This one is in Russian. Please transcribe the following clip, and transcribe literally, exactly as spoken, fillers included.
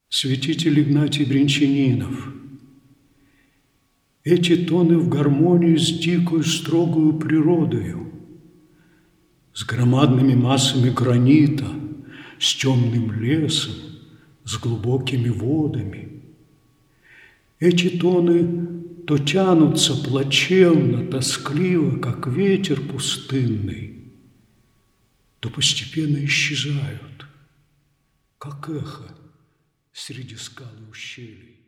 Святитель Игнатий Брянчанинов. Эти тоны в гармонии с дикою строгою природою, с громадными массами гранита, с темным лесом, с глубокими водами. Эти тоны то тянутся плачевно, тоскливо, как ветер пустынный, то постепенно исчезают, как эхо среди скал и ущелий.